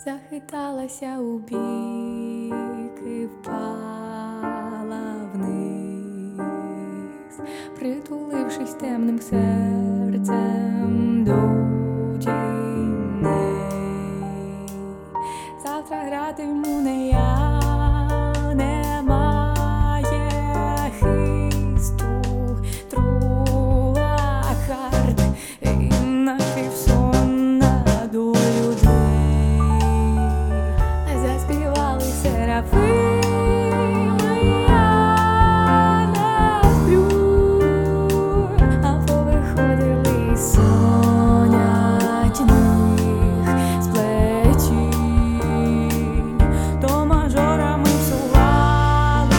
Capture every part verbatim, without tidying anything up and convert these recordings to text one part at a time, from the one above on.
захиталася у бік і впала вниз, притулившись темним серцем до тіней. Завтра гратиму не я, немає хисту, трула хард і напівсонна до людей. Заспівали серафи, я не сплю, а повиходили із сонячних сплетінь, то мажорами всували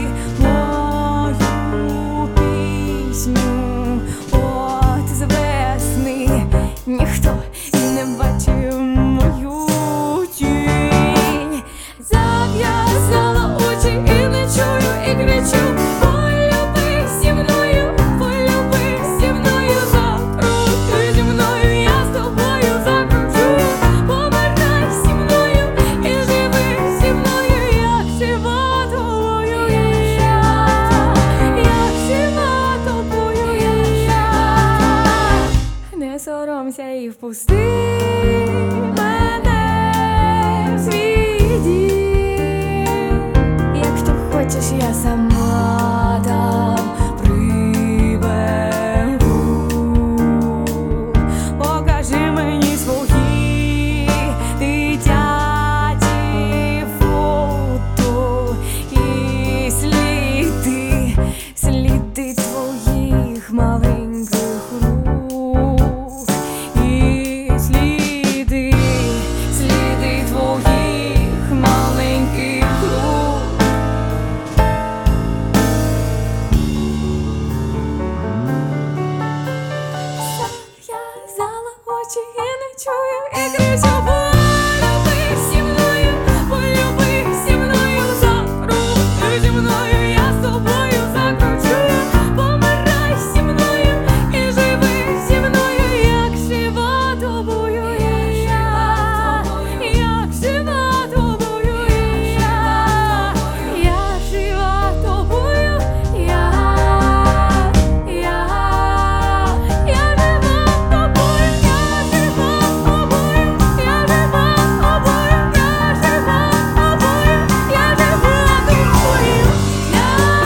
мою пісню. От з весни ніхто і не бачив мою тінь. Зав'язала очі і не чую, і кричу: полюби зі мною, полюби зі мною, закрути зі мною, я з тобою закручу. Помирай зі мною і живи зі мною, як жива тобою я, як жива тобою я. Не соромся і впусти мене в свій дім. Якщо хочеш, я сама там приберу. Покажи мені свої дитячі фото і сліди, сліди твоїх маленьких рук, і сліди, сліди твоїх маленьких рук. Зав'язала очі і не чую, і кричу: полюби зі мною, полюби зі мною, закрути зі мною, я з тобою закручу. Помирай зі мною і живи зі мною, як жива тобою я, як жива тобою я, я жива тобою я, я, я жива тобою, я жива тобою, я жива тобою, я жива тобою, я жива тобою, я,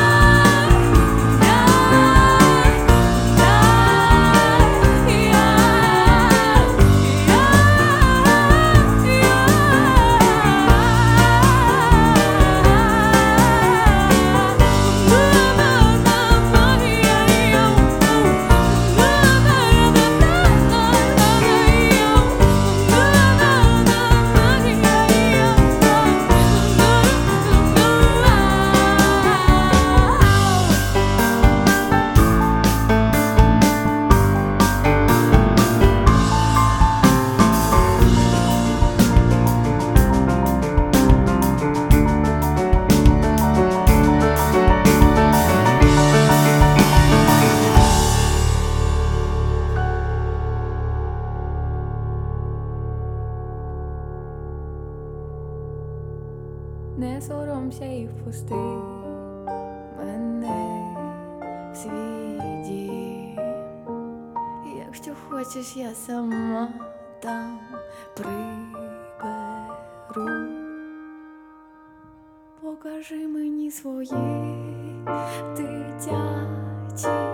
не соромся і впусти мене в свій дім. Якщо хочеш, я сама там приберу. Покажи мені свої дитячі